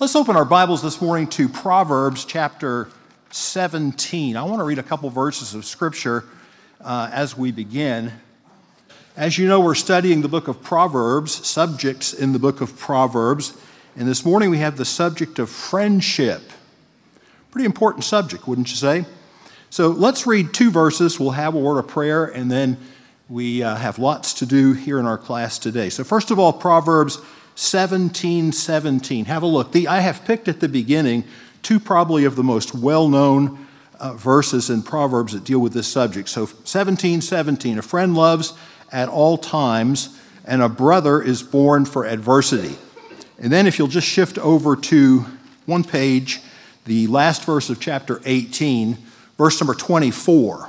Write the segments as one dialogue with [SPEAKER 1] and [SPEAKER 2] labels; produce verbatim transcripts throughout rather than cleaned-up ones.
[SPEAKER 1] Let's open our Bibles this morning to Proverbs chapter seventeen. I want to read a couple verses of Scripture uh, as we begin. As you know, we're studying the book of Proverbs, subjects in the book of Proverbs, and this morning we have the subject of friendship. Pretty important subject, wouldn't you say? So let's read two verses. We'll have a word of prayer, and then we uh, have lots to do here in our class today. So first of all, Proverbs seventeen seventeen. Have a look. The, I have picked at the beginning two probably of the most well-known uh, verses in Proverbs that deal with this subject. So seventeen seventeen, a friend loves at all times, and a brother is born for adversity. And then if you'll just shift over to one page, the last verse of chapter eighteen, verse number twenty-four.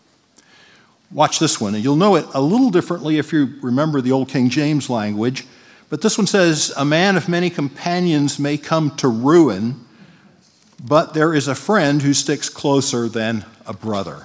[SPEAKER 1] Watch this one, and you'll know it a little differently if you remember the old King James language. But this one says, "A man of many companions may come to ruin, but there is a friend who sticks closer than a brother."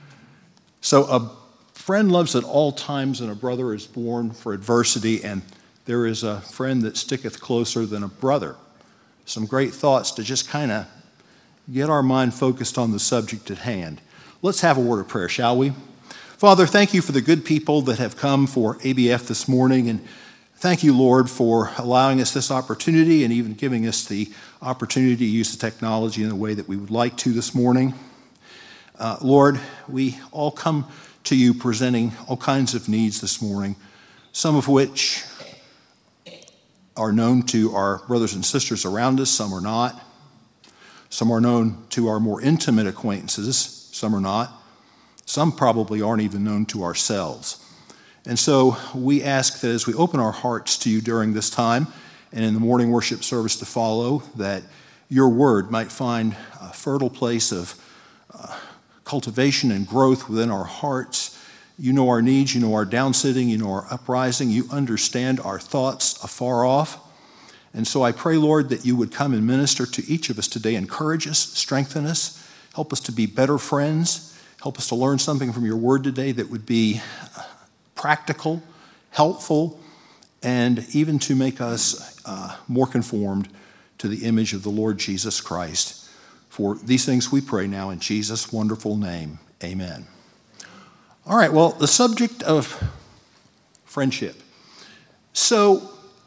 [SPEAKER 1] So a friend loves at all times, and a brother is born for adversity, and there is a friend that sticketh closer than a brother. Some great thoughts to just kind of get our mind focused on the subject at hand. Let's have a word of prayer, shall we? Father, thank you for the good people that have come for A B F this morning, and thank you, Lord, for allowing us this opportunity and even giving us the opportunity to use the technology in the way that we would like to this morning. Uh, Lord, we all come to you presenting all kinds of needs this morning, some of which are known to our brothers and sisters around us, some are not. Some are known to our more intimate acquaintances, some are not. Some probably aren't even known to ourselves. And so we ask that as we open our hearts to you during this time and in the morning worship service to follow, that your word might find a fertile place of uh, cultivation and growth within our hearts. You know our needs, you know our downsitting, you know our uprising, you understand our thoughts afar off. And so I pray, Lord, that you would come and minister to each of us today, encourage us, strengthen us, help us to be better friends, help us to learn something from your word today that would be practical, helpful, and even to make us uh, more conformed to the image of the Lord Jesus Christ. For these things we pray now in Jesus' wonderful name. Amen. All right, well, the subject of friendship. So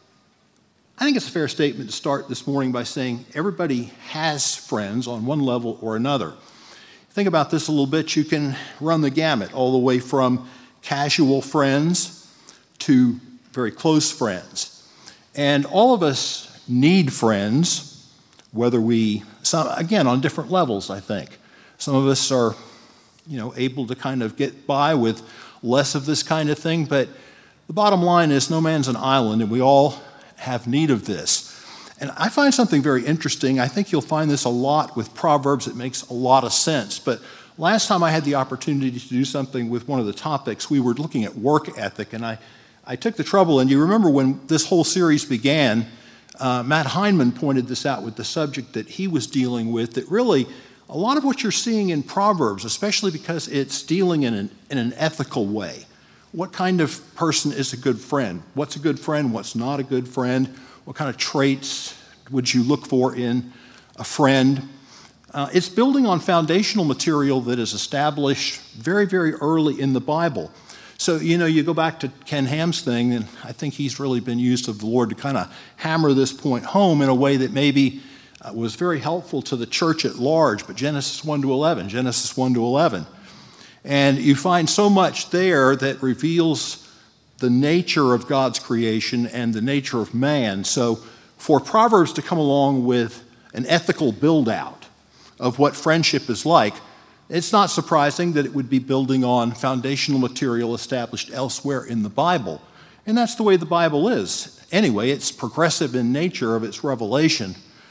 [SPEAKER 1] I think it's a fair statement to start this morning by saying everybody has friends on one level or another. Think about this a little bit. You can run the gamut all the way from casual friends to very close friends. And all of us need friends, whether we, some, again, on different levels, I think. Some of us are, you know, able to kind of get by with less of this kind of thing, but the bottom line is no man's an island, and we all have need of this. And I find something very interesting. I think you'll find this a lot with Proverbs. It makes a lot of sense. But last time I had the opportunity to do something with one of the topics, we were looking at work ethic, and I, I took the trouble, and you remember when this whole series began, uh, Matt Heinemann pointed this out with the subject that he was dealing with, that really a lot of what you're seeing in Proverbs, especially because it's dealing in an, in an ethical way. What kind of person is a good friend? What's a good friend? What's not a good friend? What kind of traits would you look for in a friend? Uh, it's building on foundational material that is established very, very early in the Bible. So, you know, you go back to Ken Ham's thing, and I think he's really been used of the Lord to kind of hammer this point home in a way that maybe uh, was very helpful to the church at large, but Genesis one to eleven, Genesis one to eleven. And you find so much there that reveals the nature of God's creation and the nature of man. So for Proverbs to come along with an ethical build-out of what friendship is like, it's not surprising that it would be building on foundational material established elsewhere in the Bible. And that's the way the Bible is. Anyway, it's progressive in nature of its revelation.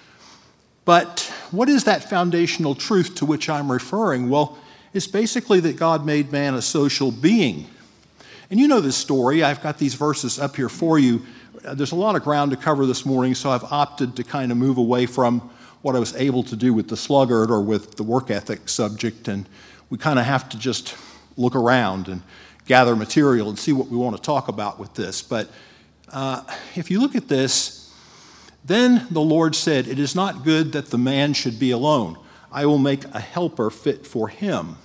[SPEAKER 1] But what is that foundational truth to which I'm referring? Well, it's basically that God made man a social being. And you know this story. I've got these verses up here for you. There's a lot of ground to cover this morning, so I've opted to kind of move away from what I was able to do with the sluggard or with the work ethic subject, and we kind of have to just look around and gather material and see what we want to talk about with this. But uh, if you look at this, Then the Lord said, "It is not good that the man should be alone. I will make a helper fit for him."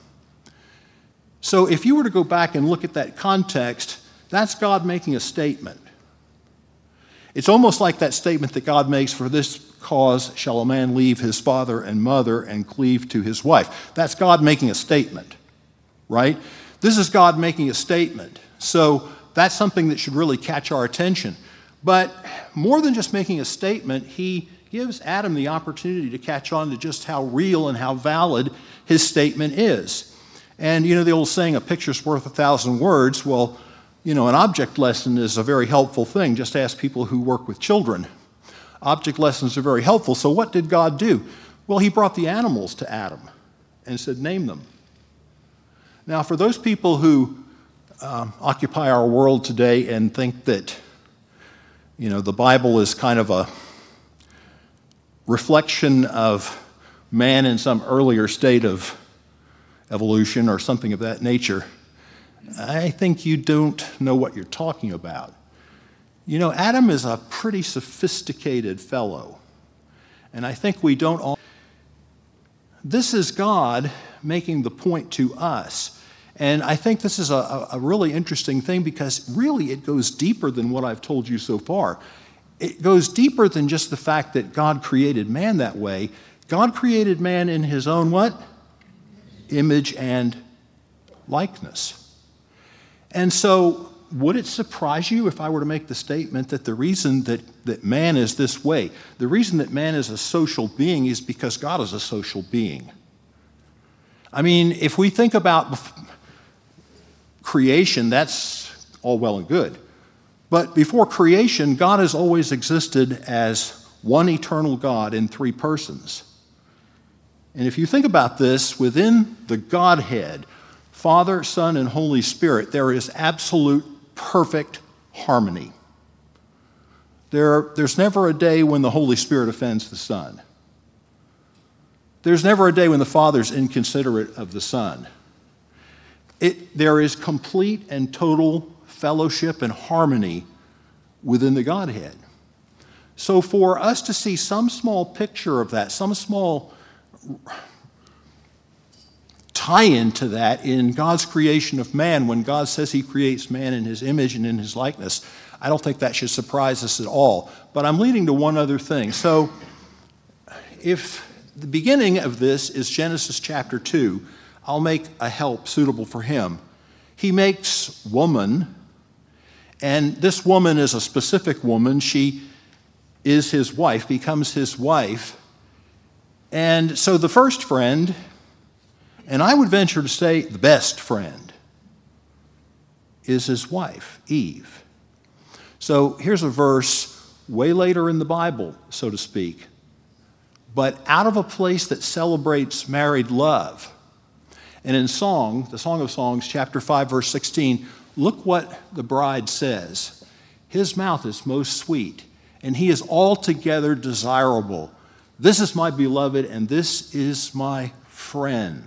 [SPEAKER 1] So if you were to go back and look at that context, that's God making a statement. It's almost like that statement that God makes, "For this cause shall a man leave his father and mother and cleave to his wife." That's God making a statement, right? This is God making a statement. So that's something that should really catch our attention. But more than just making a statement, he gives Adam the opportunity to catch on to just how real and how valid his statement is. And you know the old saying, a picture's worth a thousand words. Well, you know, an object lesson is a very helpful thing. Just ask people who work with children. Object lessons are very helpful. So what did God do? Well, he brought the animals to Adam and said, "Name them." Now, for those people who um, occupy our world today and think that, you know, the Bible is kind of a reflection of man in some earlier state of evolution or something of that nature, I think you don't know what you're talking about. You know, Adam is a pretty sophisticated fellow, and I think we don't all. This is God making the point to us, and I think this is a, a really interesting thing because really it goes deeper than what I've told you so far. It goes deeper than just the fact that God created man that way. God created man in his own what? Image and likeness. And so, would it surprise you if I were to make the statement that the reason that, that man is this way, the reason that man is a social being is because God is a social being? I mean, if we think about creation, that's all well and good. But before creation, God has always existed as one eternal God in three persons. And if you think about this, within the Godhead, Father, Son, and Holy Spirit, there is absolute perfect harmony. There, there's never a day when the Holy Spirit offends the Son. There's never a day when the Father's inconsiderate of the Son. It, there is complete and total fellowship and harmony within the Godhead. So for us to see some small picture of that, some small tie into that in God's creation of man, when God says he creates man in his image and in his likeness, I don't think that should surprise us at all. But I'm leading to one other thing. So if the beginning of this is Genesis chapter two, I'll make a help suitable for him. He makes woman, and this woman is a specific woman. She is his wife, becomes his wife. And so the first friend, and I would venture to say the best friend, is his wife, Eve. So here's a verse way later in the Bible, so to speak. But out of a place that celebrates married love. And in Song, the Song of Songs, chapter five, verse sixteen, look what the bride says. His mouth is most sweet, and he is altogether desirable. This is my beloved, and this is my friend,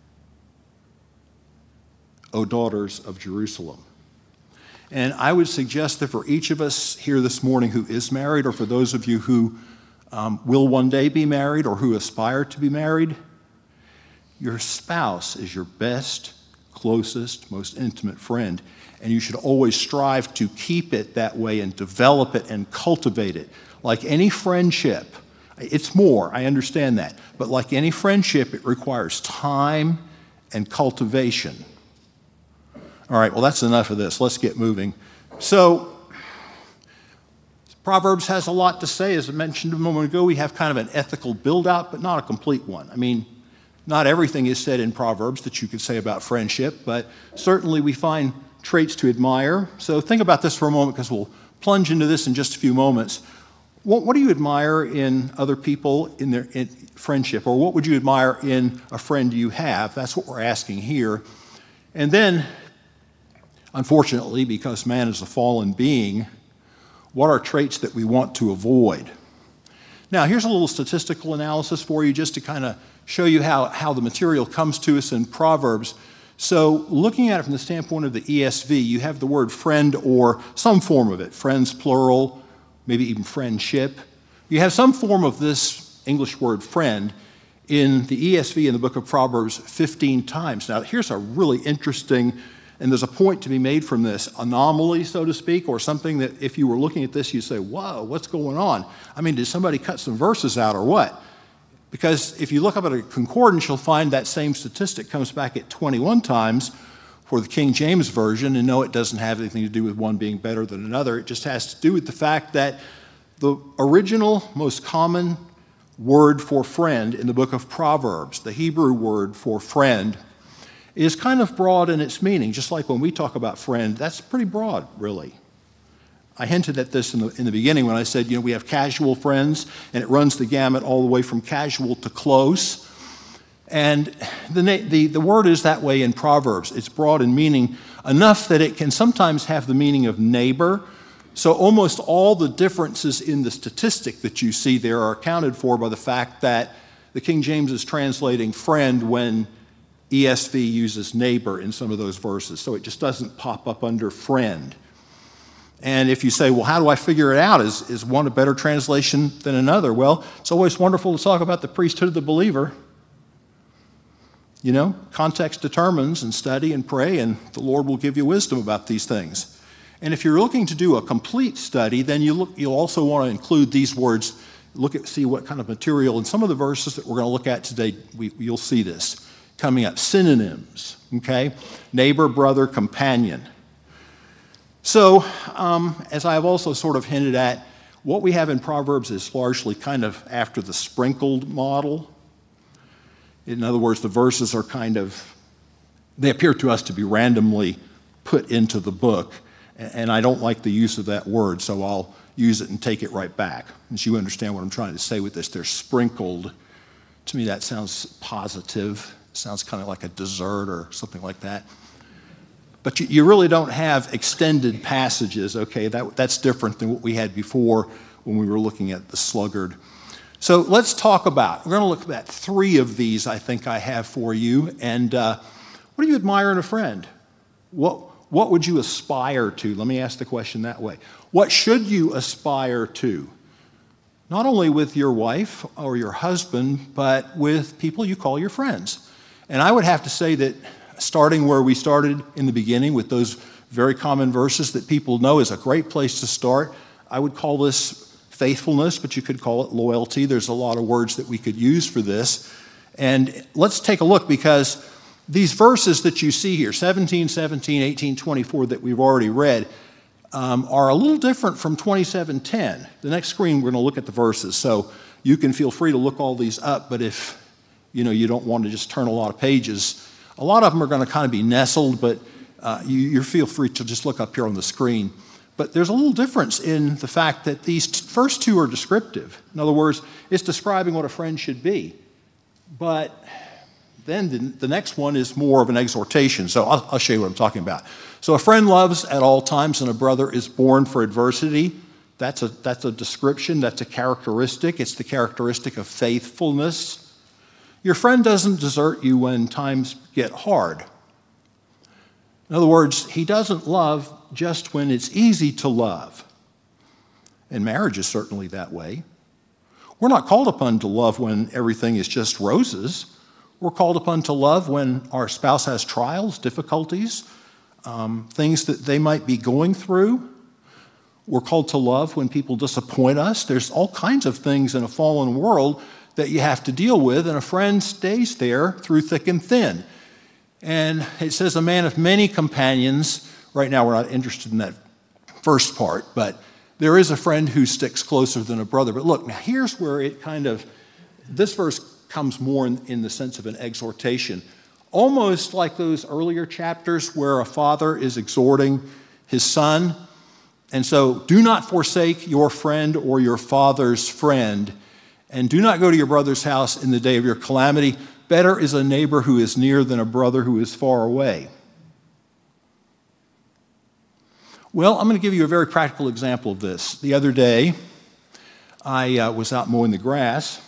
[SPEAKER 1] O daughters of Jerusalem. And I would suggest that for each of us here this morning who is married, or for those of you who um, will one day be married or who aspire to be married, your spouse is your best, closest, most intimate friend. And you should always strive to keep it that way and develop it and cultivate it. Like any friendship, it's more, I understand that. But like any friendship, it requires time and cultivation. All right, well, that's enough of this. Let's get moving. So, Proverbs has a lot to say. As I mentioned a moment ago, we have kind of an ethical build-out, but not a complete one. I mean, not everything is said in Proverbs that you could say about friendship, but certainly we find traits to admire. So think about this for a moment, because we'll plunge into this in just a few moments. What, what do you admire in other people in their in friendship, or what would you admire in a friend you have? That's what we're asking here. And then, unfortunately, because man is a fallen being, what are traits that we want to avoid? Now, here's a little statistical analysis for you just to kind of show you how, how the material comes to us in Proverbs. So looking at it from the standpoint of the E S V, you have the word friend or some form of it, friends plural, maybe even friendship. You have some form of this English word friend in the E S V in the book of Proverbs fifteen times. Now, here's a really interesting, and there's a point to be made from this, anomaly, so to speak, or something that if you were looking at this, you'd say, whoa, what's going on? I mean, did somebody cut some verses out or what? Because if you look up at a concordance, you'll find that same statistic comes back at twenty-one times for the King James Version, and no, it doesn't have anything to do with one being better than another. It just has to do with the fact that the original, most common word for friend in the book of Proverbs, the Hebrew word for friend, is kind of broad in its meaning. Just like when we talk about friend, that's pretty broad, really. I hinted at this in the, in the beginning when I said, you know, we have casual friends, and it runs the gamut all the way from casual to close. And the, the, the word is that way in Proverbs. It's broad in meaning enough that it can sometimes have the meaning of neighbor. So almost all the differences in the statistic that you see there are accounted for by the fact that the King James is translating friend when E S V uses neighbor in some of those verses. So it just doesn't pop up under friend. And if you say, well, how do I figure it out? Is, is one a better translation than another? Well, it's always wonderful to talk about the priesthood of the believer. You know, context determines, and study and pray, and the Lord will give you wisdom about these things. And if you're looking to do a complete study, then you look, you'll also want to include these words, look at, see what kind of material. In some of the verses that we're going to look at today, we, you'll see this coming up. Synonyms, okay? Neighbor, brother, companion. So, um, as I have also sort of hinted at, what we have in Proverbs is largely kind of after the sprinkled model. In other words, the verses are kind of, they appear to us to be randomly put into the book. And I don't like the use of that word, so I'll use it and take it right back. And you understand what I'm trying to say with this. They're sprinkled. To me, that sounds positive. It sounds kind of like a dessert or something like that. But you, you really don't have extended passages, okay? That, that's different than what we had before when we were looking at the sluggard. So let's talk about, we're going to look at three of these I think I have for you. And uh, what do you admire in a friend? What, what would you aspire to? Let me ask the question that way. What should you aspire to? Not only with your wife or your husband, but with people you call your friends. And I would have to say that starting where we started in the beginning with those very common verses that people know is a great place to start. I would call this faithfulness, but you could call it loyalty. There's a lot of words that we could use for this. And let's take a look, because these verses that you see here, seventeen, seventeen, eighteen, twenty-four, that we've already read, um, are a little different from twenty-seven ten. The next screen, we're going to look at the verses. So you can feel free to look all these up, but if you know you don't want to just turn a lot of pages, a lot of them are going to kind of be nestled, but uh, you, you feel free to just look up here on the screen. But there's a little difference in the fact that these t- first two are descriptive. In other words, it's describing what a friend should be. But then the, the next one is more of an exhortation. So I'll, I'll show you what I'm talking about. So a friend loves at all times, and a brother is born for adversity. That's a, that's a description. That's a characteristic. It's the characteristic of faithfulness. Your friend doesn't desert you when times get hard. In other words, he doesn't love just when it's easy to love. And marriage is certainly that way. We're not called upon to love when everything is just roses. We're called upon to love when our spouse has trials, difficulties, um, things that they might be going through. We're called to love when people disappoint us. There's all kinds of things in a fallen world that you have to deal with, and a friend stays there through thick and thin. And it says a man of many companions. Right now we're not interested in that first part, but there is a friend who sticks closer than a brother. But look, now here's where it kind of, this verse comes more in, in the sense of an exhortation. Almost like those earlier chapters where a father is exhorting his son. And so, do not forsake your friend or your father's friend, and do not go to your brother's house in the day of your calamity. Better is a neighbor who is near than a brother who is far away. Well, I'm going to give you a very practical example of this. The other day, I uh, was out mowing the grass,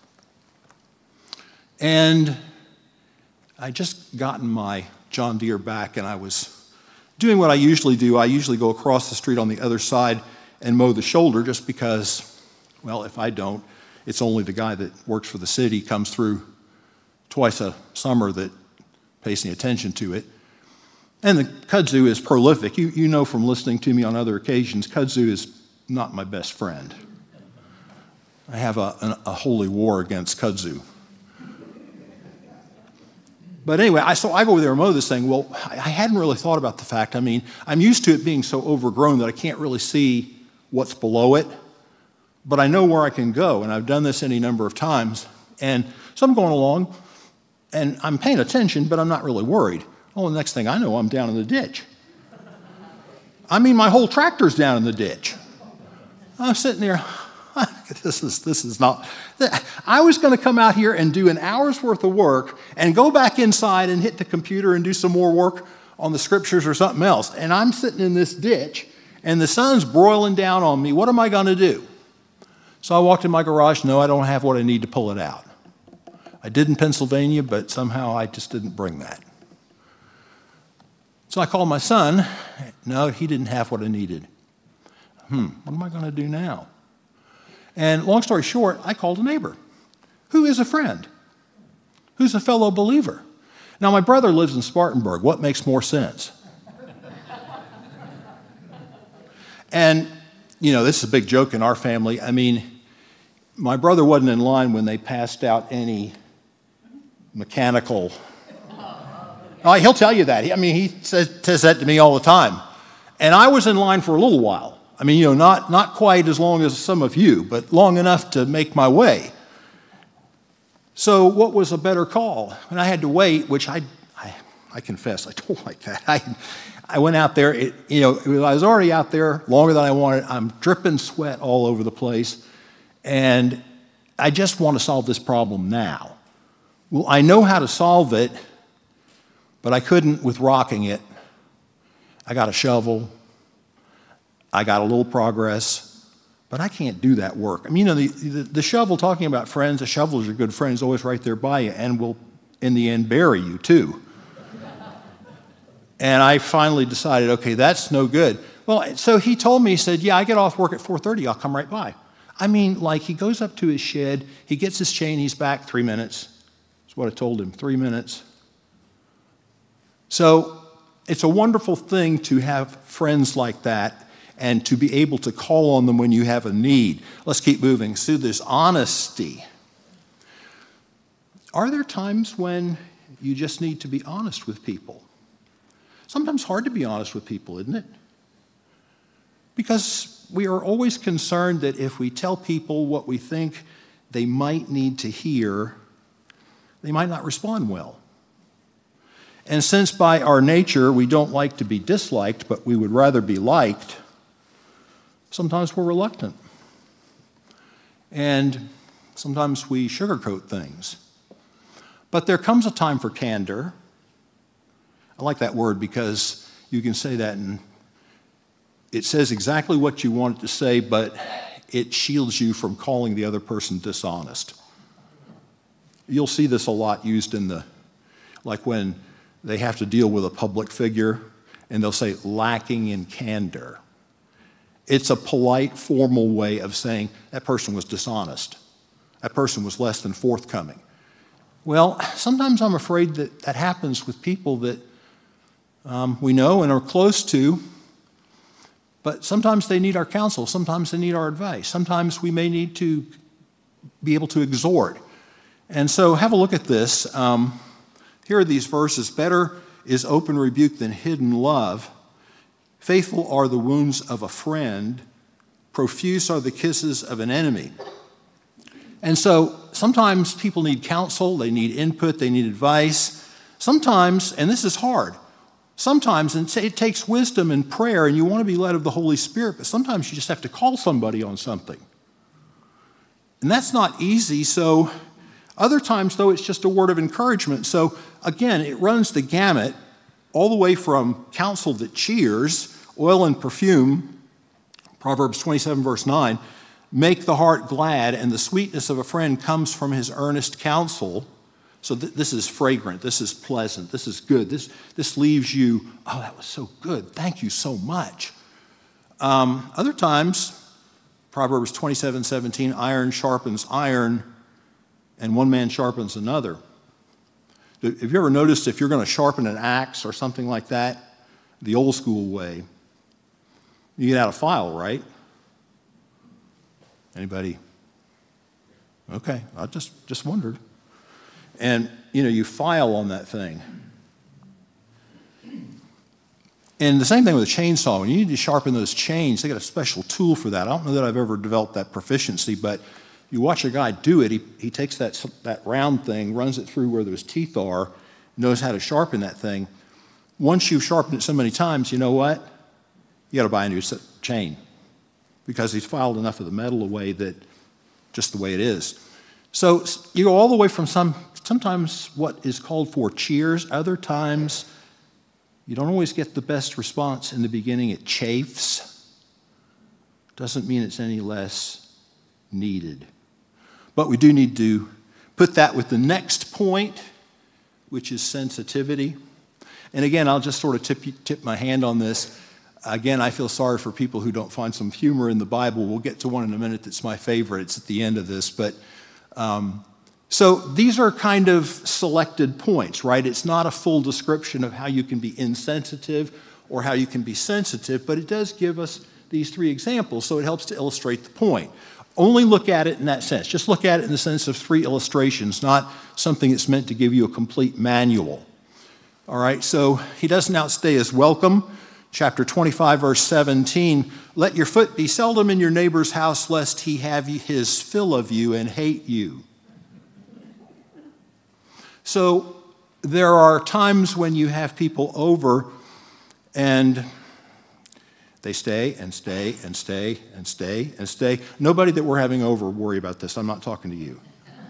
[SPEAKER 1] and I just gotten my John Deere back, and I was doing what I usually do. I usually go across the street on the other side and mow the shoulder, just because Well, if I don't, it's only the guy that works for the city, comes through twice a summer, that pays any attention to it. And the kudzu is prolific. You, you know from listening to me on other occasions, kudzu is not my best friend. I have a, a, a holy war against kudzu. But anyway, I, so I go over there and mow this thing. Well, I, I hadn't really thought about the fact, I mean, I'm used to it being so overgrown that I can't really see what's below it. But I know where I can go, and I've done this any number of times. And so I'm going along, and I'm paying attention, but I'm not really worried. Oh, the next thing I know, I'm down in the ditch. I mean, my whole tractor's down in the ditch. I'm sitting there, this is, this is not, I was going to come out here and do an hour's worth of work and go back inside and hit the computer and do some more work on the scriptures or something else. And I'm sitting in this ditch, and the sun's broiling down on me. What am I going to do? So I walked in my garage. No, I don't have what I need to pull it out. I did in Pennsylvania, but somehow I just didn't bring that. So I called my son. No, he didn't have what I needed. Hmm, what am I going to do now? And long story short, I called a neighbor who is a friend, who's a fellow believer. Now, my brother lives in Spartanburg. What makes more sense? And, you know, this is a big joke in our family. I mean, my brother wasn't in line when they passed out any mechanical. Oh, he'll tell you that. I mean, he says, says that to me all the time. And I was in line for a little while. I mean, you know, not, not quite as long as some of you, but long enough to make my way. So what was a better call? And I had to wait, which I, I, I confess, I don't like that. I, I went out there, it, you know, I was already out there longer than I wanted. I'm dripping sweat all over the place. And I just want to solve this problem now. Well, I know how to solve it, but I couldn't with rocking it. I got a shovel. I got a little progress, but I can't do that work. I mean, you know, the, the, the shovel, talking about friends, a shovel is your good friend, is always right there by you and will, in the end, bury you too. And I finally decided, okay, that's no good. Well, so he told me, he said, yeah, I get off work at four thirty, I'll come right by. I mean, like, he goes up to his shed, he gets his chain, he's back three minutes. That's what I told him, three minutes. So it's a wonderful thing to have friends like that and to be able to call on them when you have a need. Let's keep moving. So there's honesty. Are there times when you just need to be honest with people? Sometimes hard to be honest with people, isn't it? Because we are always concerned that if we tell people what we think they might need to hear, they might not respond well. And since by our nature we don't like to be disliked, but we would rather be liked, sometimes we're reluctant. And sometimes we sugarcoat things. But there comes a time for candor. I like that word because you can say that and it says exactly what you want it to say, but it shields you from calling the other person dishonest. You'll see this a lot used in the, like when they have to deal with a public figure and they'll say lacking in candor. It's a polite, formal way of saying that person was dishonest. That person was less than forthcoming. Well, sometimes I'm afraid that that happens with people that um, we know and are close to, but sometimes they need our counsel. Sometimes they need our advice. Sometimes we may need to be able to exhort. And so have a look at this. Um, here are these verses. Better is open rebuke than hidden love. Faithful are the wounds of a friend. Profuse are the kisses of an enemy. And so sometimes people need counsel, they need input, they need advice. Sometimes, and this is hard, sometimes it takes wisdom and prayer, and you want to be led of the Holy Spirit, but sometimes you just have to call somebody on something. And that's not easy, so other times, though, it's just a word of encouragement. So again, it runs the gamut, all the way from counsel that cheers, oil and perfume, Proverbs twenty-seven, verse nine, make the heart glad, and the sweetness of a friend comes from his earnest counsel. So th- this is fragrant, this is pleasant, this is good. This, this leaves you, oh, that was so good, thank you so much. Um, other times, Proverbs twenty-seven seventeen, iron sharpens iron, and one man sharpens another. Have you ever noticed if you're going to sharpen an axe or something like that, the old school way, you get out a file, right? Anybody? Okay, I just, just wondered. And, you know, you file on that thing. And the same thing with a chainsaw. When you need to sharpen those chains, they got a special tool for that. I don't know that I've ever developed that proficiency, but you watch a guy do it. He, he takes that, that round thing, runs it through where those teeth are, knows how to sharpen that thing. Once you've sharpened it so many times, you know what? You got to buy a new chain because he's filed enough of the metal away that just the way it is. So you go all the way from some, sometimes what is called for cheers, other times you don't always get the best response in the beginning. It chafes. Doesn't mean it's any less needed. But we do need to put that with the next point, which is sensitivity. And again, I'll just sort of tip, tip my hand on this. Again, I feel sorry for people who don't find some humor in the Bible. We'll get to one in a minute that's my favorite. It's at the end of this. But um, so these are kind of selected points, right? It's not a full description of how you can be insensitive or how you can be sensitive, but it does give us these three examples, so it helps to illustrate the point. Only look at it in that sense. Just look at it in the sense of three illustrations, not something that's meant to give you a complete manual. All right, so he doesn't outstay his welcome. Chapter twenty-five, verse seventeen, let your foot be seldom in your neighbor's house, lest he have his fill of you and hate you. So there are times when you have people over and they stay and stay and stay and stay and stay. Nobody that we're having over worry about this. I'm not talking to you.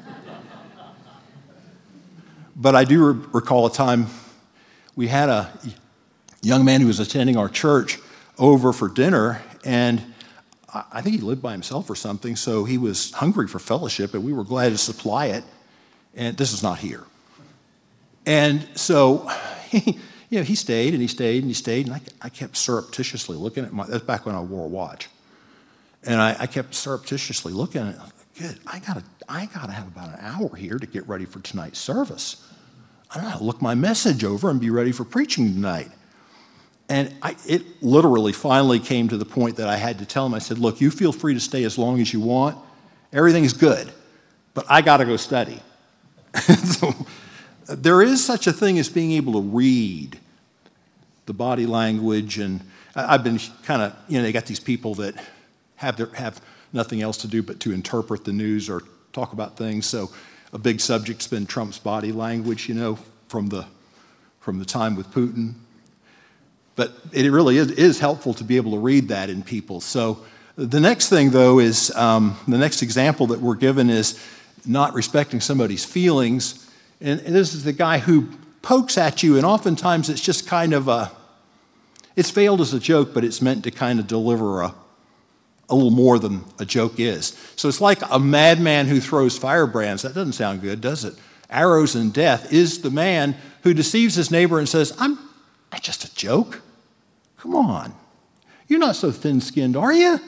[SPEAKER 1] But I do re- recall a time we had a young man who was attending our church over for dinner, and I think he lived by himself or something, so he was hungry for fellowship, and we were glad to supply it. And this is not here. And so he, you know, he stayed and he stayed and he stayed, and I, I kept surreptitiously looking at my, that's back when I wore a watch. And I, I kept surreptitiously looking at it, like, good, I gotta, I gotta have about an hour here to get ready for tonight's service. I gotta look my message over and be ready for preaching tonight. And I, it literally finally came to the point that I had to tell him, I said, look, you feel free to stay as long as you want. Everything's good, but I gotta go study. So there is such a thing as being able to read the body language, and I've been kind of, you know, they got these people that have their, have nothing else to do but to interpret the news or talk about things. So a big subject's been Trump's body language, you know, from the from the time with Putin. But it really is, is helpful to be able to read that in people. So the next thing, though, is um, the next example that we're given is not respecting somebody's feelings. And this is the guy who pokes at you, and oftentimes it's just kind of a, it's veiled as a joke, but it's meant to kind of deliver a, a little more than a joke is. So it's like a madman who throws firebrands. That doesn't sound good, does it? Arrows and death is the man who deceives his neighbor and says, I'm, I'm just a joke. Come on. You're not so thin-skinned, are you?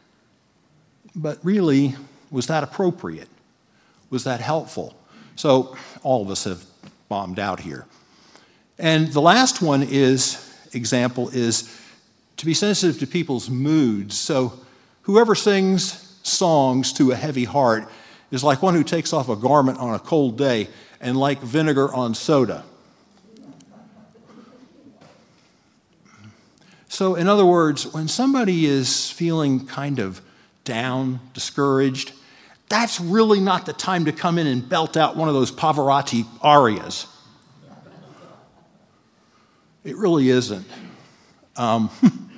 [SPEAKER 1] But really, was that appropriate? Was that helpful? So all of us have bombed out here. And the last one is, example is to be sensitive to people's moods. So whoever sings songs to a heavy heart is like one who takes off a garment on a cold day and like vinegar on soda. So in other words, when somebody is feeling kind of down, discouraged, that's really not the time to come in and belt out one of those Pavarotti arias. It really isn't. Um,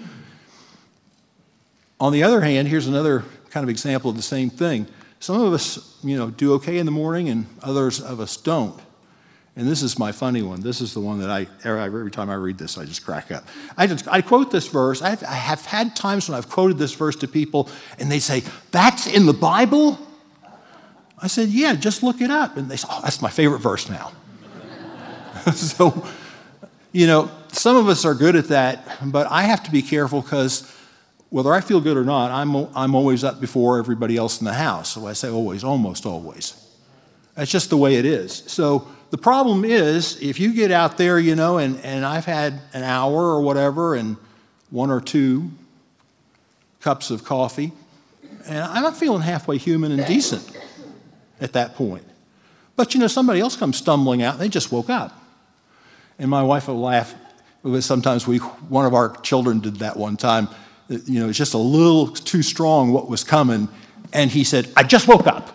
[SPEAKER 1] on the other hand, here's another kind of example of the same thing. Some of us, you know, do okay in the morning, and others of us don't. And this is my funny one. This is the one that I, every time I read this, I just crack up. I, just, I quote this verse. I've, I have had times when I've quoted this verse to people, and they say, that's in the Bible? I said, yeah, just look it up. And they said, oh, that's my favorite verse now. So, you know, some of us are good at that, but I have to be careful because whether I feel good or not, I'm, I'm always up before everybody else in the house. So I say always, almost always. That's just the way it is. So the problem is, if you get out there, you know, and, and I've had an hour or whatever and one or two cups of coffee, and I'm not feeling halfway human and decent at that point. But, you know, somebody else comes stumbling out, and they just woke up. And my wife will laugh, because sometimes we, one of our children did that one time. You know, it's just a little too strong what was coming, and he said, I just woke up.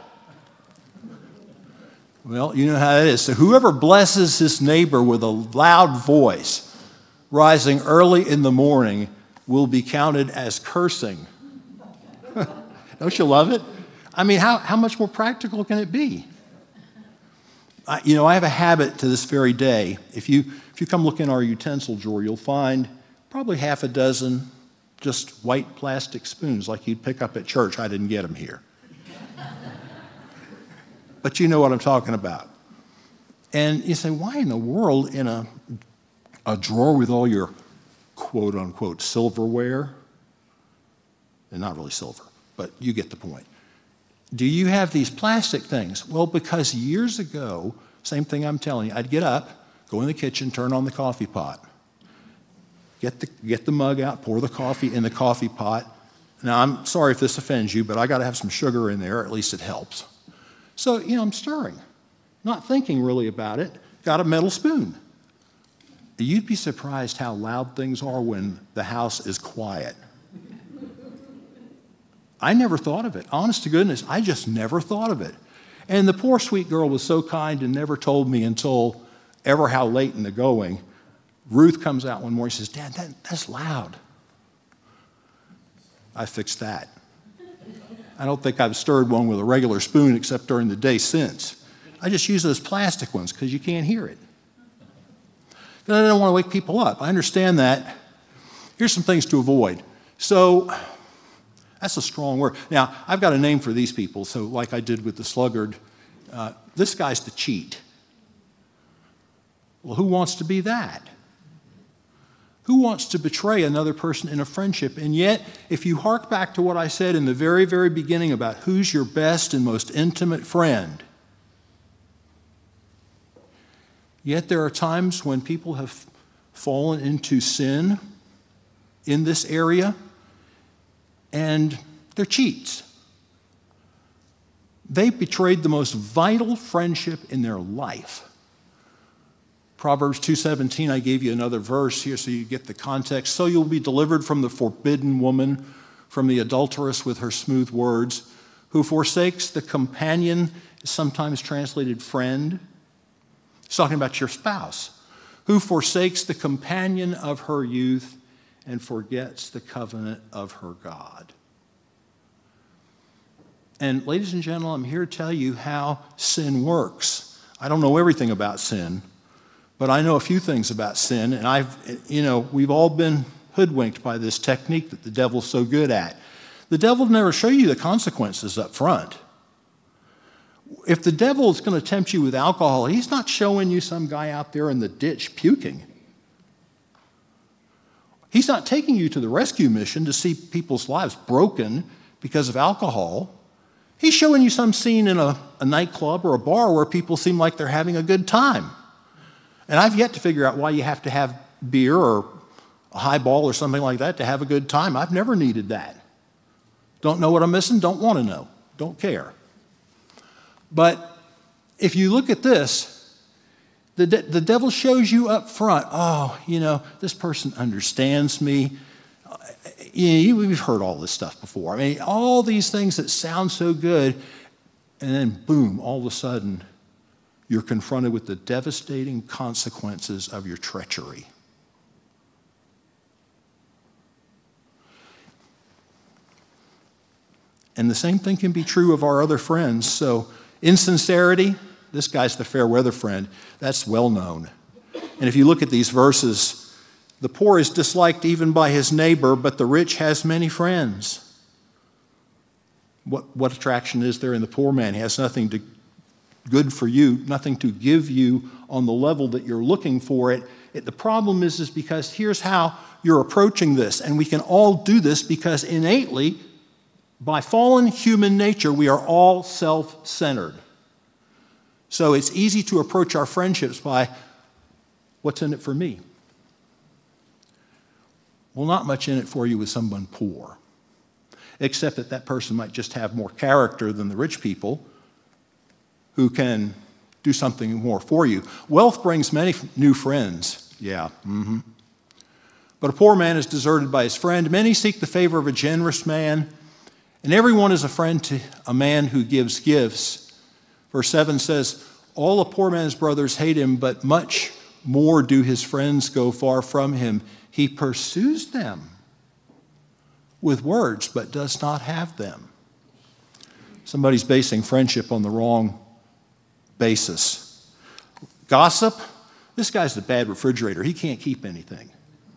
[SPEAKER 1] Well, you know how it is. So whoever blesses his neighbor with a loud voice, rising early in the morning, will be counted as cursing. Don't you love it? I mean, how, how much more practical can it be? I, you know, I have a habit to this very day. If you, if you come look in our utensil drawer, you'll find probably half a dozen just white plastic spoons like you'd pick up at church. I didn't get them here. But you know what I'm talking about. And you say, why in the world in a, a drawer with all your quote-unquote silverware? And not really silver, but you get the point. Do you have these plastic things? Well, because years ago, same thing I'm telling you, I'd get up, go in the kitchen, turn on the coffee pot, get the, get the mug out, pour the coffee in the coffee pot. Now, I'm sorry if this offends you, but I got to have some sugar in there, at least it helps. So, you know, I'm stirring, not thinking really about it, got a metal spoon. You'd be surprised how loud things are when the house is quiet. I never thought of it. Honest to goodness, I just never thought of it. And the poor sweet girl was so kind and never told me until ever how late in the going. Ruth comes out one morning and says, Dad, that, that's loud. I fixed that. I don't think I've stirred one with a regular spoon except during the day since. I just use those plastic ones because you can't hear it. But I don't want to wake people up. I understand that. Here's some things to avoid. So that's a strong word. Now, I've got a name for these people. So like I did with the sluggard, uh, this guy's the cheat. Well, who wants to be that? Who wants to betray another person in a friendship? And yet, if you hark back to what I said in the very, very beginning about who's your best and most intimate friend, yet there are times when people have fallen into sin in this area, and they're cheats. They betrayed the most vital friendship in their life. Proverbs two seventeen, I gave you another verse here so you get the context. So you'll be delivered from the forbidden woman, from the adulteress with her smooth words, who forsakes the companion, sometimes translated friend. He's talking about your spouse, who forsakes the companion of her youth and forgets the covenant of her God. And ladies and gentlemen, I'm here to tell you how sin works. I don't know everything about sin, but I know a few things about sin, and I've, you know, we've all been hoodwinked by this technique that the devil's so good at. The devil will never show you the consequences up front. If the devil is going to tempt you with alcohol, he's not showing you some guy out there in the ditch puking. He's not taking you to the rescue mission to see people's lives broken because of alcohol. He's showing you some scene in a, a nightclub or a bar where people seem like they're having a good time. And I've yet to figure out why you have to have beer or a highball or something like that to have a good time. I've never needed that. Don't know what I'm missing, don't want to know, don't care. But if you look at this, the, de- the devil shows you up front, oh, you know, this person understands me. Uh, you know, we've heard all this stuff before. I mean, all these things that sound so good, and then boom, all of a sudden, you're confronted with the devastating consequences of your treachery. And the same thing can be true of our other friends. So, insincerity, this guy's the fair weather friend, that's well known. And if you look at these verses, the poor is disliked even by his neighbor, but the rich has many friends. What, what attraction is there in the poor man? He has nothing to good for you, nothing to give you on the level that you're looking for it. it the problem is, is because here's how you're approaching this. And we can all do this because innately, by fallen human nature, we are all self-centered. So it's easy to approach our friendships by, what's in it for me? Well, not much in it for you with someone poor, except that that person might just have more character than the rich people who can do something more for you. Wealth brings many new friends, yeah. Mm-hmm. But a poor man is deserted by his friend. Many seek the favor of a generous man, and everyone is a friend to a man who gives gifts. Verse seven says, all a poor man's brothers hate him, but much more do his friends go far from him. He pursues them with words, but does not have them. Somebody's basing friendship on the wrong basis. Gossip, this guy's the bad refrigerator. He can't keep anything.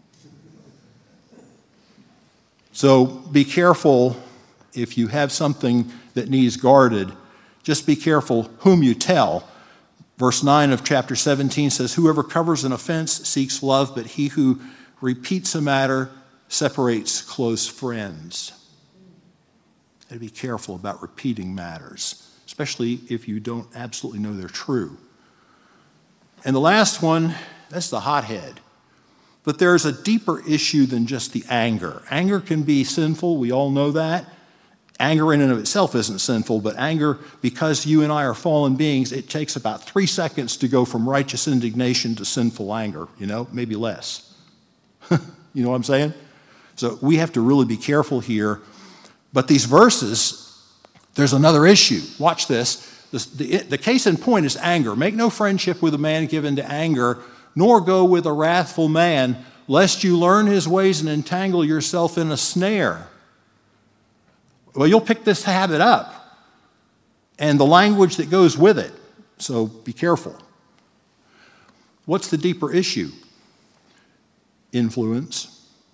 [SPEAKER 1] So be careful if you have something that needs guarded. Just be careful whom you tell. Verse nine of chapter seventeen says, whoever covers an offense seeks love, but he who repeats a matter separates close friends. You gotta be careful about repeating matters, especially if you don't absolutely know they're true. And the last one, that's the hothead. But there's a deeper issue than just the anger. Anger can be sinful, we all know that. Anger in and of itself isn't sinful, but anger, because you and I are fallen beings, it takes about three seconds to go from righteous indignation to sinful anger, you know, maybe less. You know what I'm saying? So we have to really be careful here. But these verses, there's another issue. Watch this. The, the, the case in point is anger. Make no friendship with a man given to anger, nor go with a wrathful man, lest you learn his ways and entangle yourself in a snare. Well, you'll pick this habit up and the language that goes with it. So be careful. What's the deeper issue? Influence.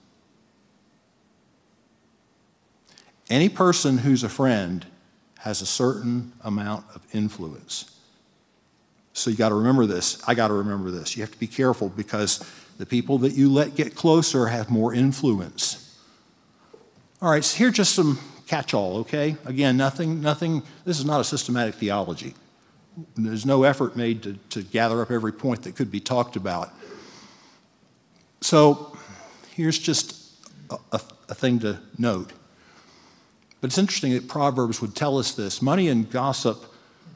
[SPEAKER 1] Any person who's a friend has a certain amount of influence. So you got to remember this. I got to remember this. You have to be careful because the people that you let get closer have more influence. All right, so here's just some catch-all, okay? Again, nothing, nothing, this is not a systematic theology. There's no effort made to, to gather up every point that could be talked about. So here's just a, a, a thing to note. But it's interesting that Proverbs would tell us this. Money and gossip,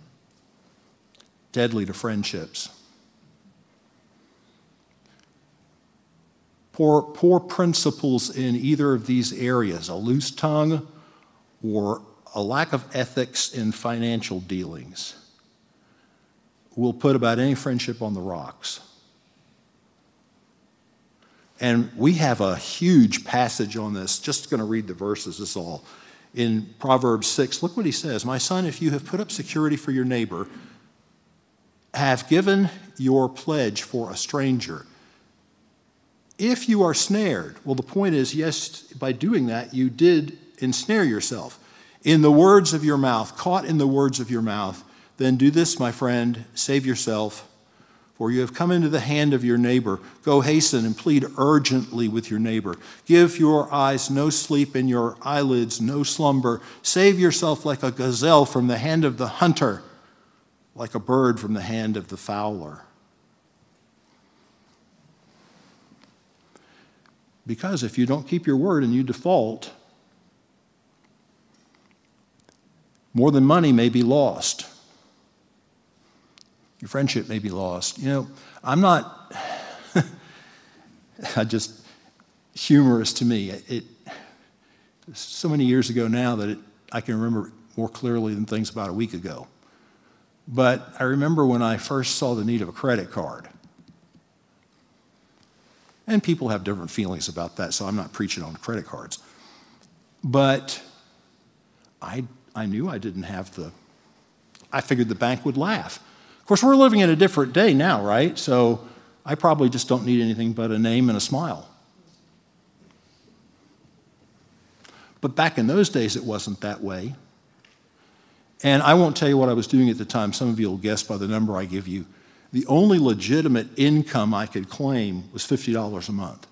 [SPEAKER 1] deadly to friendships. Poor, poor principles in either of these areas, a loose tongue or a lack of ethics in financial dealings, will put about any friendship on the rocks. And we have a huge passage on this. Just going to read the verses, this is all. In Proverbs six, look what he says. My son, if you have put up security for your neighbor, have given your pledge for a stranger. If you are snared, well, the point is, yes, by doing that, you did ensnare yourself. In the words of your mouth, caught in the words of your mouth, then do this, my friend, save yourself, for you have come into the hand of your neighbor. Go hasten and plead urgently with your neighbor. Give your eyes no sleep and your eyelids no slumber. Save yourself like a gazelle from the hand of the hunter, like a bird from the hand of the fowler. Because if you don't keep your word and you default, more than money may be lost. Your friendship may be lost. You know, I'm not, I just, humorous to me. It, it so many years ago now that it, I can remember more clearly than things about a week ago. But I remember when I first saw the need of a credit card. And people have different feelings about that, so I'm not preaching on credit cards. But I, I knew I didn't have the, I figured the bank would laugh. Of course, we're living in a different day now, right? So I probably just don't need anything but a name and a smile. But back in those days, it wasn't that way. And I won't tell you what I was doing at the time. Some of you will guess by the number I give you. The only legitimate income I could claim was fifty dollars a month.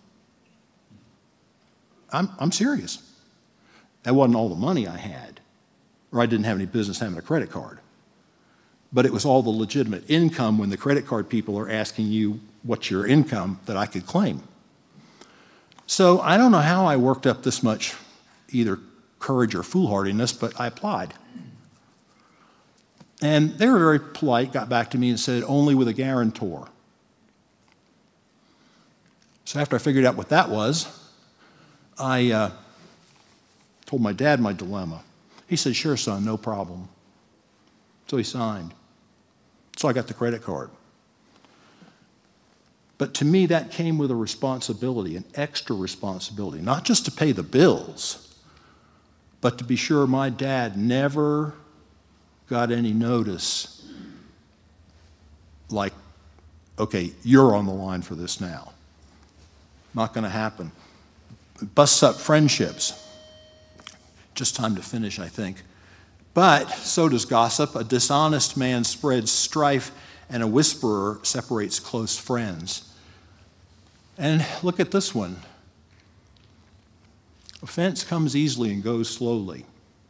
[SPEAKER 1] I'm, I'm serious. That wasn't all the money I had, or I didn't have any business having a credit card. But it was all the legitimate income when the credit card people are asking you what's your income that I could claim. So I don't know how I worked up this much either courage or foolhardiness, but I applied. And they were very polite, got back to me and said, only with a guarantor. So after I figured out what that was, I uh, told my dad my dilemma. He said, sure, son, no problem. So he signed. So I got the credit card. But to me, that came with a responsibility, an extra responsibility, not just to pay the bills, but to be sure my dad never got any notice like, okay, you're on the line for this now. Not going to happen. It busts up friendships. Just time to finish, I think. But so does gossip. A dishonest man spreads strife, and a whisperer separates close friends. And look at this one. Offense comes easily and goes slowly.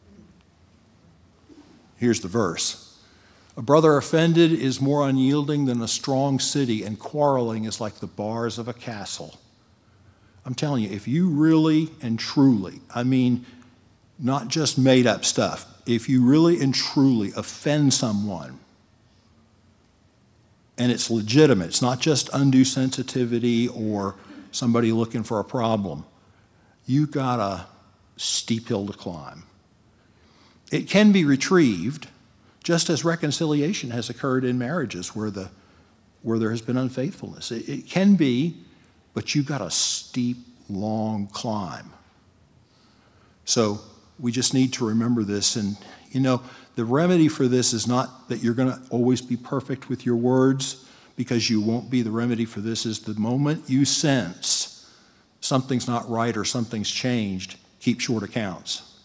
[SPEAKER 1] Here's the verse. A brother offended is more unyielding than a strong city, and quarreling is like the bars of a castle. I'm telling you, if you really and truly, I mean, not just made up stuff, if you really and truly offend someone, and it's legitimate, it's not just undue sensitivity or somebody looking for a problem, you got a steep hill to climb. It can be retrieved, just as reconciliation has occurred in marriages where, the, where there has been unfaithfulness. It, it can be, but you got a steep, long climb. So we just need to remember this. And, you know, the remedy for this is not that you're going to always be perfect with your words, because you won't be. The remedy for this is the moment you sense something's not right or something's changed, keep short accounts.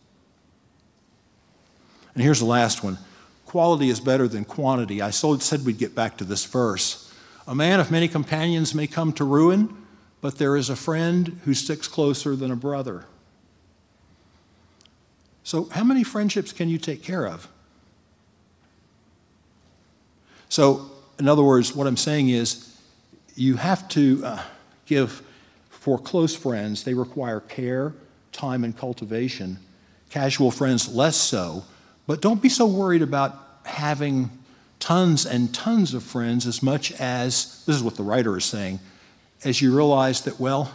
[SPEAKER 1] And here's the last one. Quality is better than quantity. I said we'd get back to this verse. A man of many companions may come to ruin, but there is a friend who sticks closer than a brother. So how many friendships can you take care of? So, in other words, what I'm saying is you have to uh, give, for close friends, they require care, time, and cultivation. Casual friends, less so. But don't be so worried about having tons and tons of friends as much as, this is what the writer is saying, as you realize that, well,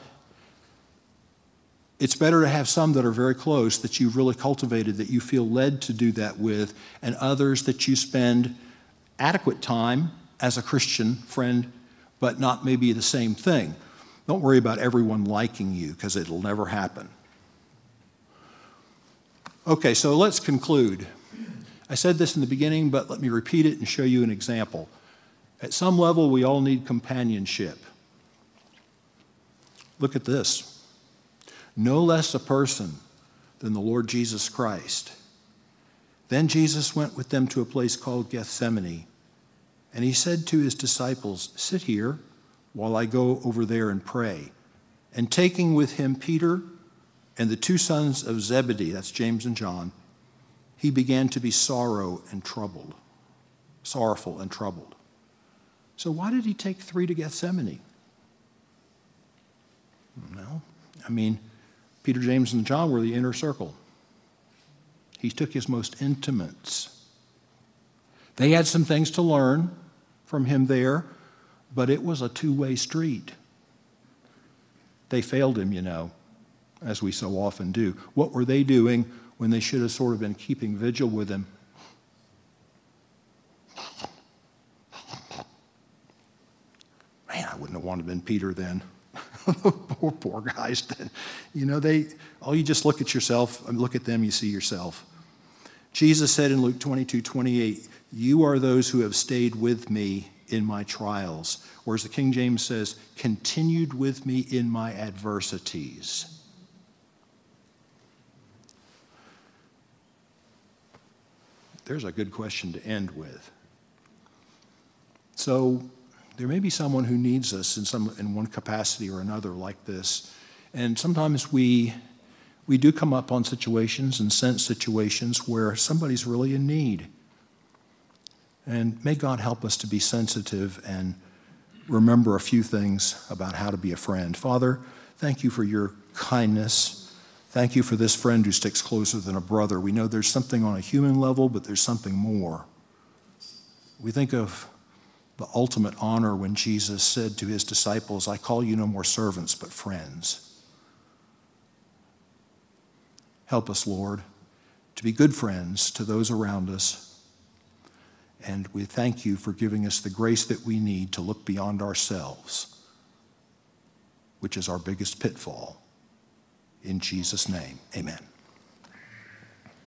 [SPEAKER 1] it's better to have some that are very close, that you've really cultivated, that you feel led to do that with, and others that you spend adequate time as a Christian friend, but not maybe the same thing. Don't worry about everyone liking you, because it'll never happen. Okay, so let's conclude. I said this in the beginning, but let me repeat it and show you an example. At some level, we all need companionship. Look at this. No less a person than the Lord Jesus Christ. Then Jesus went with them to a place called Gethsemane, and he said to his disciples, "Sit here while I go over there and pray." And taking with him Peter and the two sons of Zebedee, that's James and John, he began to be sorrow and troubled, sorrowful and troubled. So why did he take three to Gethsemane? Well, I mean, Peter, James, and John were the inner circle. He took his most intimates. They had some things to learn from him there, but it was a two-way street. They failed him, you know, as we so often do. What were they doing when they should have sort of been keeping vigil with him? Man, I wouldn't have wanted to have been Peter then. poor, poor guys. You know, they, oh, you just look at yourself and look at them, you see yourself. Jesus said in Luke twenty-two twenty-eight, "You are those who have stayed with me in my trials." Whereas the King James says, "continued with me in my adversities." there's a good question to end with. So there may be someone who needs us in some in one capacity or another like this. And sometimes we we do come up on situations and sense situations where somebody's really in need. And may God help us to be sensitive and remember a few things about how to be a friend. Father, thank you for your kindness. Thank you for this friend who sticks closer than a brother. We know there's something on a human level, but there's something more. We think of the ultimate honor when Jesus said to his disciples, I call you no more servants, but friends. Help us, Lord, to be good friends to those around us. And we thank you for giving us the grace that we need to look beyond ourselves, which is our biggest pitfall. In Jesus' name, amen.